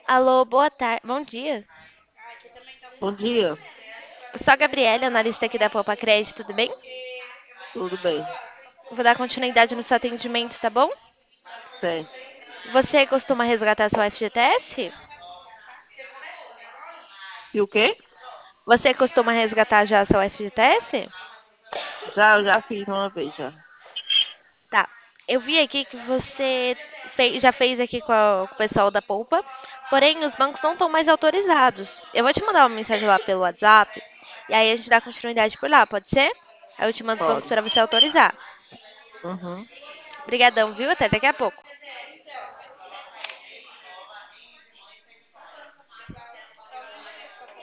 Alô, boa tarde. Bom dia. Bom dia, Eu sou a Gabriela, analista aqui da Poupa Crédito, tudo bem? tudo bem? Vou dar continuidade no seu atendimento, tá bom? Tem. Você costuma resgatar seu FGTS? E o quê? Você costuma resgatar já seu FGTS? Já fiz uma vez já. Tá. Eu vi aqui que você já fez aqui com o pessoal da Poupa, porém os bancos não estão mais autorizados. Eu vou te mandar uma mensagem lá pelo WhatsApp e aí a gente dá continuidade por lá, pode ser? Aí eu te mando os bancos Pode. para você autorizar. Uhum. Obrigadão, viu? Até daqui a pouco.